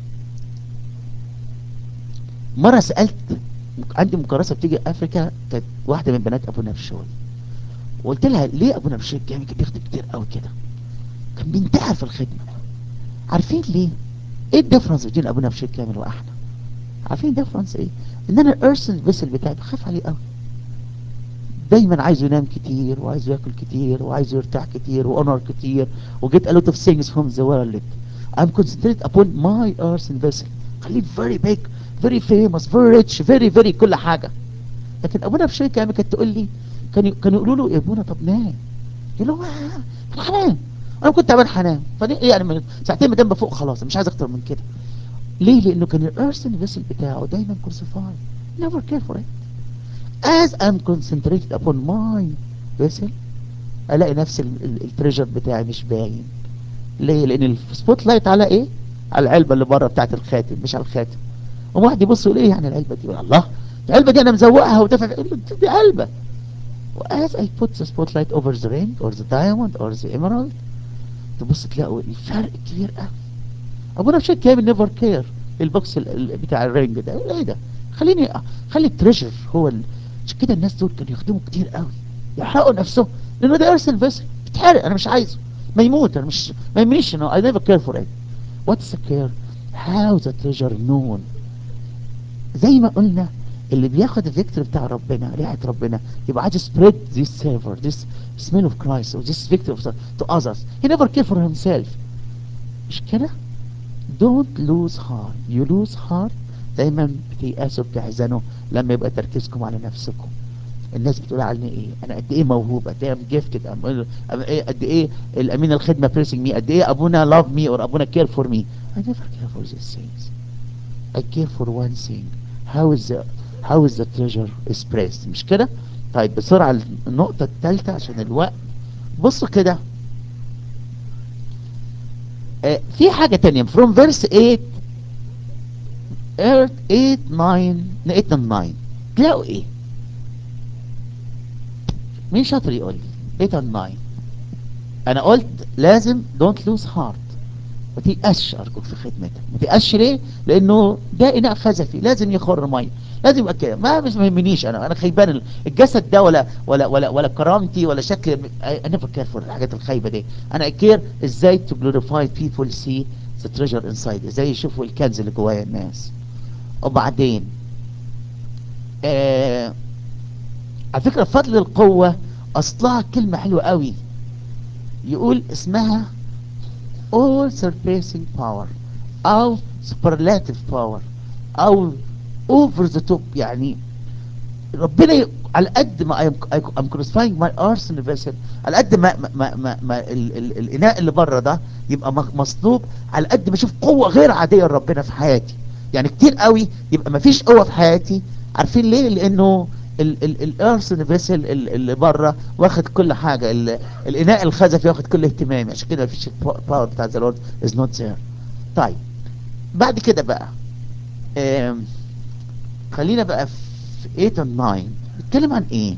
مرة سألت، عندي مكرسة بتيجي افريكا، كانت واحدة من بنات ابونا بشوي، وقلت لها ليه ابونا بشوي كان بيخدم كتير قوي كده؟ كان بينتحر في الخدمة. عارفين ليه؟ ايه الديفرنس بين ابونا بشوي كامل واحنا؟ عارفين الديفرنس ايه؟ ان انا الارسن فيسل بتاعي بخاف عليه قوي، دايما عايزه ينام كتير وعايزه ياكل كتير وعايزه يرتاح كتير واونر كتير وجيت a lot of things from the world. I'm concentrated upon my earthen vessel. خليه very big, very famous, very rich, very very كل حاجة. لكن ابونا بشوي كامل كانت تقول لي، كانوا كانوا يقولوا له يا ابونا طب نام، يقول له انا هنام، انا كنت تعبان هنام، فدي يعني من ساعتين ما بفوق خلاص مش عايز اكتر من كده. ليه؟ لانه كان الارسن فيسل بتاعه دايما كروسيفاي، never care for it. as I'm concentrated upon my vessel الاقي نفس التريجر بتاعي مش باين. ليه؟ لان السبوت لايت على ايه؟ على العلبه اللي بره بتاعت الخاتم مش على الخاتم. وواحد يبص يقول ايه يعني العلبه دي؟ يقول الله العلبه دي انا مزوقها ودافع، دي علبه. as I put the spotlight over the ring or the diamond or the emerald تبص تلاقوا الفرق كبير قوي. ابونا بشكل كامل نيفر كير البوكس بتاع الرينج ده ايه ده؟ خليني خلي التريجر هو ال... عشان كده الناس دول كانوا يخدموا كتير قوي، يحرقوا نفسهم لانه ده ارسل فيسل بيتحرق، انا مش عايزه ما يموت، انا مش ما يهمنيش انه I never care for it. what's the care how the treasure known. زي ما قلنا اللي بياخد الفيكتور بتاع ربنا ريحة ربنا يبقى عايز spread this savor this smell of Christ or this victor to others. he never care for himself. مش كده؟ don't lose heart. you lose heart دايما بتيأسوا بتحزنوا لما يبقى تركيزكم على نفسكم. الناس بتقول عني ايه؟ انا قد ايه موهوب، قد ايه I'm gifted، قد ايه الامين الخدمة pressing me، قد ايه ابونا love me or ابونا care for me. I never care for these things. I care for one thing. how is the how is the treasure expressed. مش كده؟ طيب بسرعة النقطة الثالثة عشان الوقت. بصوا كده آه في حاجة تانية from verse eight eight eight nine eight and nine تلاقوا ايه؟ مين شاطر يقول لي؟ eight and nine. انا قلت لازم don't lose heart، ما تيأسش ارجوك في خدمتك. ما تيأسش ليه؟ لانه ده اناء خزفي لازم يخر ميه، لازم يبقى كده. ما مش مهمنيش انا انا خيبان الجسد ده ولا ولا ولا ولا كرامتي ولا شكل. انا بكير فور الحاجات الخايبه دي. انا اكير ازاي تو glorify people see the treasure inside، ازاي يشوفوا الكنز اللي جوايا الناس. وبعدين آه على فكره فضل القوه اصلها كلمه حلوه قوي، يقول اسمها all surpassing power او superlative power او over the top. يعني ربنا ي... على قد ما I'm crucifying my arsenal vessel، على قد ما ما ما, ما ال... ال... الاناء اللي بره ده يبقى مصلوب، على قد ما اشوف قوه غير عاديه لربنا في حياتي. يعني كتير قوي يبقى ما فيش قوه في حياتي. عارفين ليه؟ لانه الارسنال فيسل اللي بره واخد كل حاجه، ال... الاناء الخزفي واخد كل اهتمامي، عشان كده ما فيش الباور بتاع ذا لورد از نوت ذير. طيب بعد كده بقى آم... خلينا بقى في eight and nine بيتكلم عن ايه؟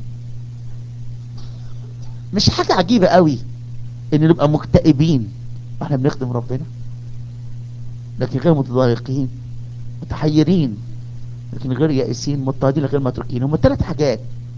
مش حاجة عجيبة قوي ان نبقى مكتئبين واحنا بنخدم ربنا، لكن غير متضايقين، متحيرين لكن غير يائسين، مضطهدين غير متروكين. هم ثلاث حاجات.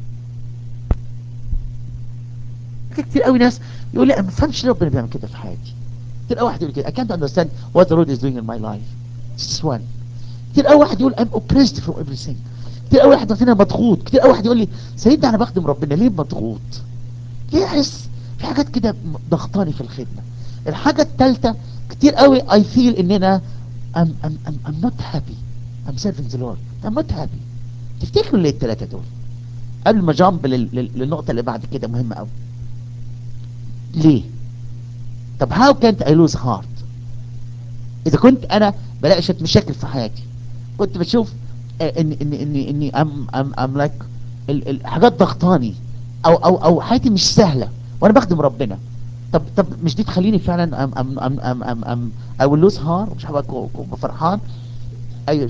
كتير قوي ناس يقول لي انا ما بفهمش ليه ربنا بيعمل كده في حياتي. كتير قوي واحد يقول كده I can't understand what the Lord is doing in my life. This is one. كتير قوي واحد يقول I'm oppressed from everything. كتير قوي واحد فينا مضغوط. كتير قوي واحد يقول لي سيدنا انا بخدم ربنا ليه مضغوط؟ ليه احس في حاجات كده ضغطاني في الخدمة. الحاجة الثالثة كتير قوي I feel اننا I'm, I'm, I'm, I'm not happy I'm serving the Lord I'm not happy. تفتكروا ليه الثلاثة دول؟ قبل ما جامب لل, للنقطة اللي بعد كده مهمة قوي. ليه؟ طب how can't I lose heart؟ اذا كنت انا بلاقي شوية مشاكل في حياتي، كنت بشوف ان ان ان اني I'm, I'm, I'm like الحاجات ضغطاني او او او حياتي مش سهلة وانا بخدم ربنا. طب طب مش دي تخليني فعلا ام ام ام ام ام ام او لوز هار ومش هبقى كو- كو- فرحان. ايوه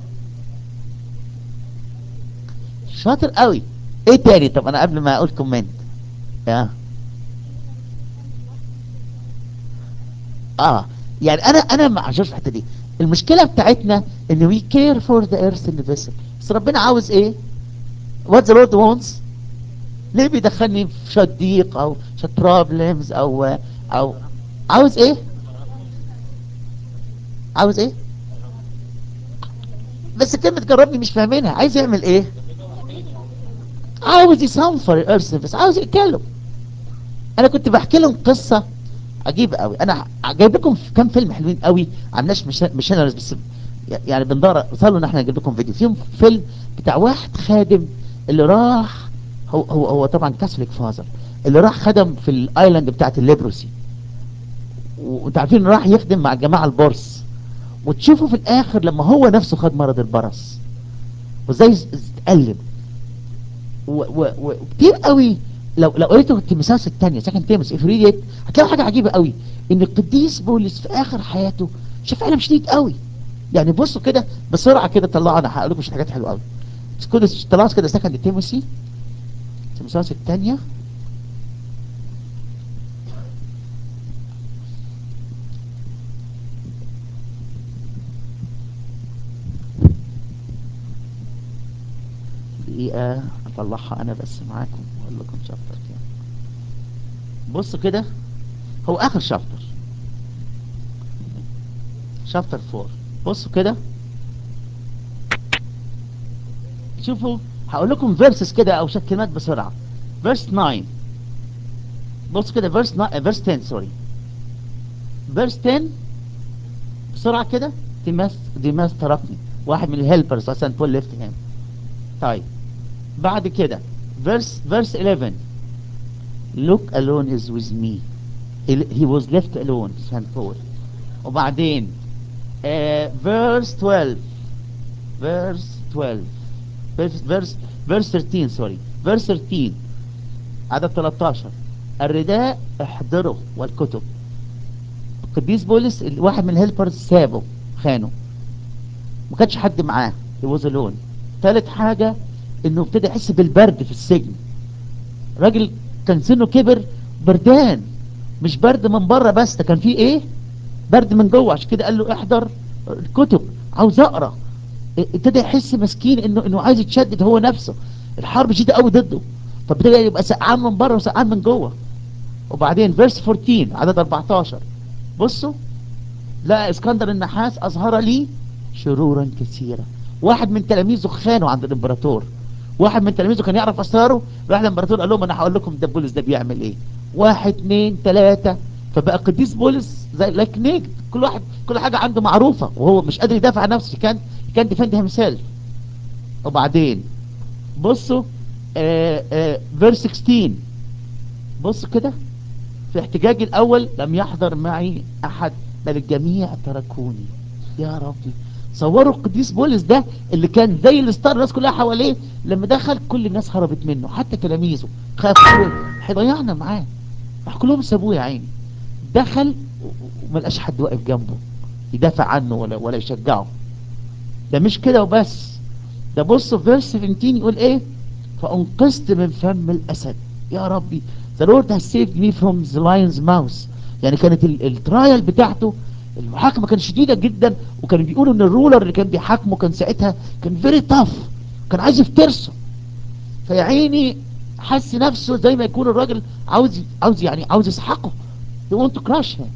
شاطر قوي. ايه تاني؟ طب انا قبل ما اقول كومنت. يا اه يعني انا انا مع جورج في الحته دي. المشكله بتاعتنا ان وي كير فور ذا ايرث ان فيسل، بس ربنا عاوز ايه؟ وات ذا لورد وونتس. ليه بيدخلني في شويه ضيق او شويه بروبلمز او او عاوز ايه؟ عاوز ايه؟ بس كلمه جربني مش فاهمينها. عايز يعمل ايه؟ عاوز يصنفر الارث بس، عاوز يقتله. انا كنت بحكي لهم قصه عجيبه قوي. انا جايب لكم كام فيلم حلوين قوي عملناش مش ميشنرز بس، يعني بندور صاروا ان احنا نجيب لكم فيديو فيهم. فيلم بتاع واحد خادم اللي راح، هو هو هو طبعا كاثوليك فازر، اللي راح خدم في الايلاند بتاعت الليبروسي، وانتوا عارفين انه راح يخدم مع الجماعه البرص، وتشوفوا في الاخر لما هو نفسه خد مرض البرص وازاي اتقلب. و- و- وكتير قوي لو لو قريتوا التيموثاوس الثانيه سكند تيموث افريديت هتلاقوا حاجه عجيبه قوي، ان القديس بولس في اخر حياته شاف علم شديد قوي. يعني بصوا كده بسرعه كده طلعوا، انا هقول لكم شويه حاجات حلوه قوي. كده طلعوا كده سكند تيموثي تيموثاوس الثانيه. دقيقه اطلعها انا بس معاكم واقول لكم شابتر كام. بصوا كده، هو اخر شابتر، شابتر أربعة. بصوا كده، شوفوا هقول لكم فيرسز كده او شويه كلمات بسرعه. فيرس تسعة، بص كده فيرس فيرس عشرة سوري، فيرس عشرة بسرعه كده. ديماس ديماس تركني، واحد من الهيلبرز اصلا بول ليفت هيم. طيب بعد كده فيرس فيرس حداشر، look alone is with me, he, he was left alone سان بول. وبعدين uh, verse twelve verse twelve verse verse verse thirteen سوري verse thirteen عدد تلتاشر، الرداء احضره والكتب. القديس بولس واحد من الهيلبرز سابه، خانه، ما كانش حد معاه، he was alone. ثالث حاجة انه ابتدى يحس بالبرد في السجن. راجل كان سنه كبر، بردان، مش برد من بره بس، ده كان فيه ايه؟ برد من جوه. عشان كده قال له احضر الكتب، عاوز اقرا. ابتدى يحس مسكين انه انه عايز يتشدد هو نفسه، الحرب شديده قوي ضده، فابتدى يبقى سقعان من بره وسقعان من جوه. وبعدين فيرس أربعتاشر عدد أربعتاشر، بصوا، لا اسكندر النحاس اظهر لي شرورا كثيرة. واحد من تلاميذه خانوا عند الامبراطور، واحد من تلاميذه كان يعرف اسراره، راح الامبراطور قال لهم انا هقول لكم ده بولس ده بيعمل ايه، واحد اتنين تلاتة، فبقى قديس بولس زي لايك نيجد، كل واحد كل حاجة عنده معروفة وهو مش قادر يدافع عن نفسه، كان كان ديفند هيم سيلف. وبعدين بصوا فيرس ستاشر، بصوا كده، في احتجاجي الاول لم يحضر معي احد بل الجميع تركوني. يا ربي، صوروا القديس بولس ده اللي كان زي الستار، الناس كلها حواليه، لما دخل كل الناس هربت منه حتى تلاميذه، خافوا هيضيعنا معاه، راح كلهم سابوه يا عيني. دخل وما لقاش حد واقف جنبه يدافع عنه ولا ولا يشجعه. ده مش كده وبس، ده بصوا في فيرس سبعتاشر يقول ايه؟ فانقذت من فم الاسد. يا ربي، the Lord has saved me from the lion's mouth. يعني كانت الترايل بتاعته، المحاكمة كانت شديدة جدا، وكانوا بيقولوا ان الرولر اللي كان بيحاكمه كان ساعتها كان فيري تاف، كان عايز يفترسه. فيا عيني حس نفسه زي ما يكون الراجل عاوز عاوز يعني عاوز يسحقه. he want to crush him.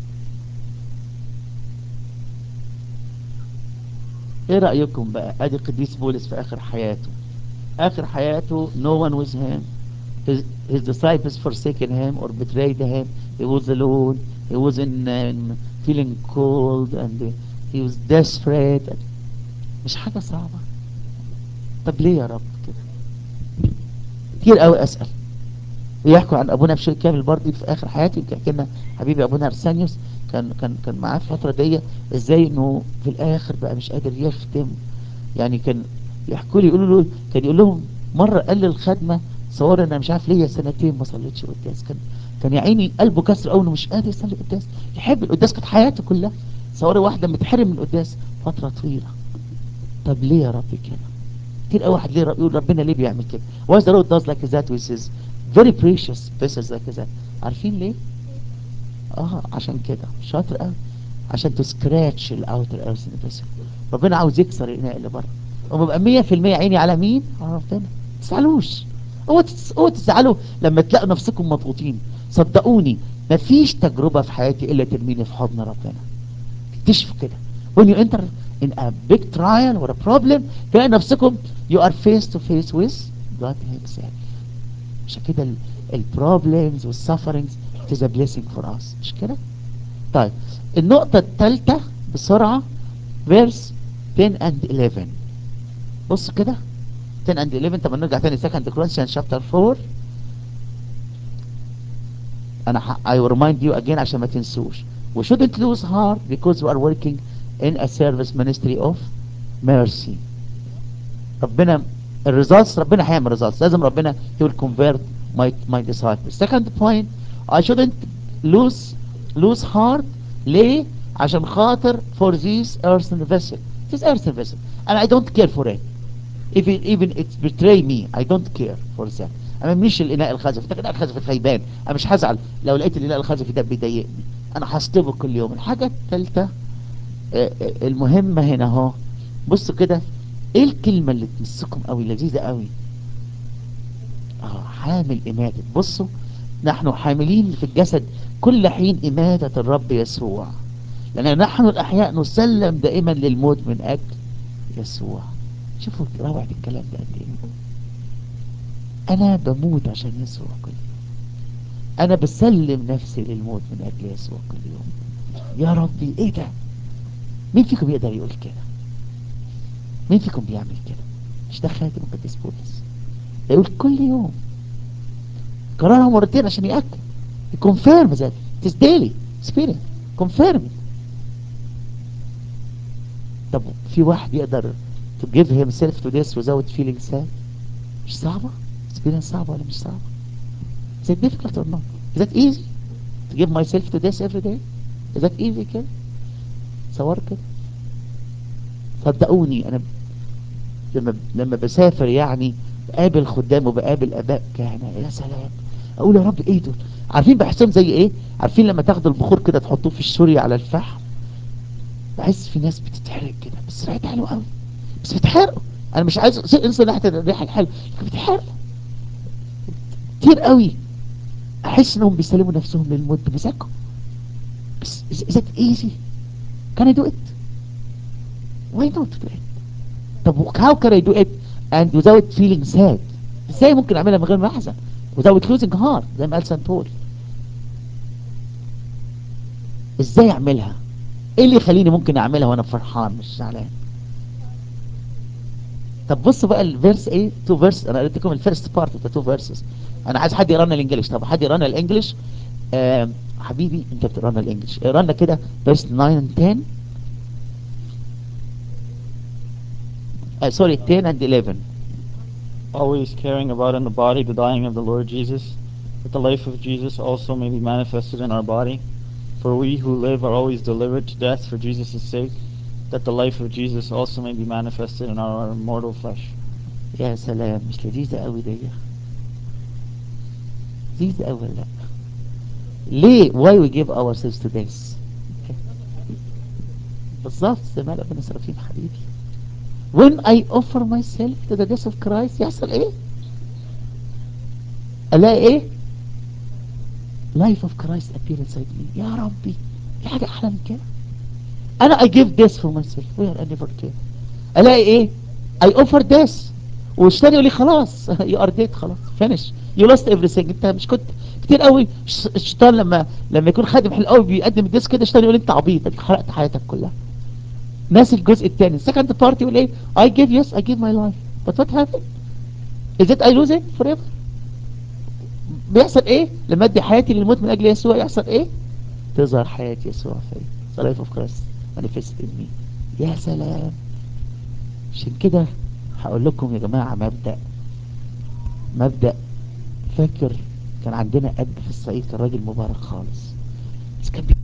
ايه رأيكم بقى؟ ادي قديس بولس في اخر حياته، اخر حياته no one with him, his, his disciples forsaken him or betrayed him, he was alone, he was in, in feeling cold and he was desperate. مش حاجة صعبة؟ طب ليه يا رب كده؟ كتير قوي اسأل. ويحكوا عن ابونا بشوي كامل برضه في اخر حياته، بيحكي لنا حبيبي ابونا ارسانيوس، كان كان كان معاه في الفترة دي، ازاي انه في الاخر بقى مش قادر يختم. يعني كان يحكوا لي يقولوا له، كان يقول لهم مره قال للخدمه، صور انا مش عارف ليا سنتين ما صليتش قداس، كان كان يا عيني قلبه كسر أول مش قادر يصلي القداس. يحب القداس، كانت حياته كلها. صوري واحدة متحرم من القداس فترة طويلة. طب ليه يا رب كده؟ كتير قوي واحد ليه رب يقول ربنا ليه بيعمل كده؟ Why the Lord does like that with his very precious vessels like that؟ عارفين ليه؟ اه عشان كده شاطر قوي. عشان تسكراتش الاوتر ايرث بس. ربنا عاوز يكسر الاناء اللي بره. وبيبقى مية في المية عيني على مين؟ على ربنا. ما تزعلوش. اوعوا تس- اوعوا تزعلوا لما تلاقوا نفسكم مضغوطين. صدقوني مفيش تجربة في حياتي الا ترميني في حضن ربنا. اكتشفوا كده. when you enter in a big trial or a problem تلاقي نفسكم you are face to face with God himself. عشان كده ال ال problems وال sufferings it is a blessing for us. مش كده؟ طيب النقطة الثالثة بسرعة verse ten and eleven. بص كده ten and eleven. طب نرجع تاني second Corinthians chapter four. أنا ح- I will remind you again عشان ما تنسوش. We shouldn't lose heart because we are working in a service ministry of mercy. ربنا الريزالتس ربنا هيعمل results. لازم ربنا he will convert my my disciples. Second point I shouldn't lose lose heart. ليه؟ عشان خاطر for this earthen vessel. This earthen vessel and I don't care for it. Even even it betray me I don't care for that. انا مش الاناء الخزفي. ده الاناء الخزفي خيبان. انا مش هزعل لو لقيت الاناء الخزفي ده بيضايقني. انا هصطبه كل يوم. الحاجة الثالثة المهمة هنا اهو. بصوا كده ايه الكلمة اللي تمسكم قوي لذيذة قوي؟ اه حامل إماتة. بصوا نحن حاملين في الجسد كل حين إماتة الرب يسوع لأن نحن الأحياء نسلم دائما للموت من أجل يسوع. شوفوا روعة الكلام ده قد ايه. أنا بموت عشان يسوع كل يوم. أنا بسلم نفسي للموت من أجل يسوع كل يوم. يا ربي ايه ده؟ مين فيكم يقدر يقول كده؟ مين فيكم بيعمل كده؟ مش ده خاتم القديس بولس يقول كل يوم كررها مرتين عشان يأكد يكونفيرم ذات it is daily spirit confirm. طب في واحد يقدر to give himself to this without feeling sad؟ مش صعبة؟ experience صعبة ولا مش صعبة؟ is it difficult or not? is that easy to give myself to this every day? is that easy كده؟ صور كده. صدقوني انا لما لما بسافر يعني بقابل خدام وبقابل اباء كهنة يا سلام اقول يا رب ايه دول؟ عارفين بحسهم زي ايه؟ عارفين لما تاخدوا البخور كده تحطوه في الشورية على الفحم بحس في ناس بتتحرق كده بس ريحتها حلوه قوي بس بتحرقوا. انا مش عايز انسى ريحه الريحه الحلوه لكن بتحرقوا كتير قوي. احس انهم بيسلموا نفسهم للموت بمزاجهم. بس is, is it easy? Can I do it? Why not do it? طب how can I do it and without feeling sad؟ ازاي ممكن اعملها من غير ما احزن without losing heart زي ما قال سان بول؟ ازاي اعملها؟ ايه اللي يخليني ممكن اعملها وانا فرحان مش زعلان؟ طب بص بقى الفيرس ايه تو فيرس. انا قلت لكم الفيرست بارت بتاع تو فيرسز. انا عايز حد يقرانا الانجليش. طب حد يقرانا الانجليش؟ آه حبيبي انت بتقرانا الانجليش اقرانا كده فيرس تسعة and ten. آه سوري ten and eleven. Always carrying about in the body the dying of the Lord Jesus, that the life of Jesus also may be manifested in our body. For we who live are always delivered to death for Jesus' sake, that the life of Jesus also may be manifested in our mortal flesh. يا سلام مش لذيذة قوي دي؟ لذيذة قوي لا؟ ليه why we give ourselves to this؟ بالظبط زي ما قال ابن سرافيم حبيبي. when I offer myself to the death of Christ يحصل ايه؟ الاقي ايه؟ life of Christ appear inside me. يا ربي في حاجة احلى من كده؟ انا I give this for myself where I never care. الاقي ايه؟ I offer this والشيطان يقول لي خلاص you are dead خلاص finish you lost everything. انت مش كنت كتير قوي الشيطان لما لما يكون خادم حلو قوي بيقدم الديس كده الشيطان يقول انت عبيط انت حرقت حياتك كلها. ناس الجزء الثاني second part يقول ايه؟ I give yes I give my life but what happened? is it I lose it forever؟ بيحصل ايه لما ادي حياتي للموت من اجل يسوع؟ يحصل ايه؟ تظهر حياة يسوع فيا. the life of Christ manifested in me. يا سلام. عشان كده هقول لكم يا جماعة مبدأ مبدأ فاكر كان عندنا اب في الصعيد كان راجل مبارك خالص، بس كان